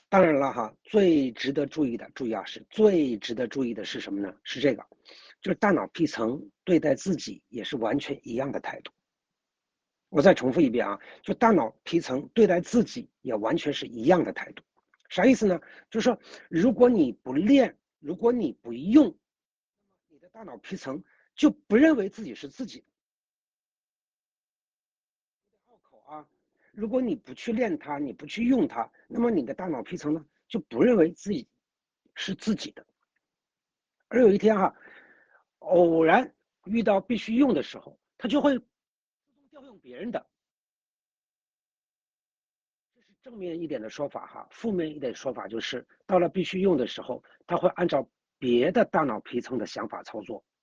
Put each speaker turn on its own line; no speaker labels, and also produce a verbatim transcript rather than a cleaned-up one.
当然了哈，最值得注意的，注意啊，是最值得注意的是什么呢？是这个，就是大脑皮层对待自己也是完全一样的态度。我再重复一遍啊，就大脑皮层对待自己也完全是一样的态度。啥意思呢？就是说，如果你不练，如果你不用，你的大脑皮层就不认为自己是自己。拗口啊，如果你不去练它，你不去用它，那么你的大脑皮层呢，就不认为自己是自己的。而有一天哈，偶然遇到必须用的时候，它就会自动调用别人的。这是正面一点的说法哈，负面一点的说法就是到了必须用的时候，它会按照别的大脑皮层的想法操作。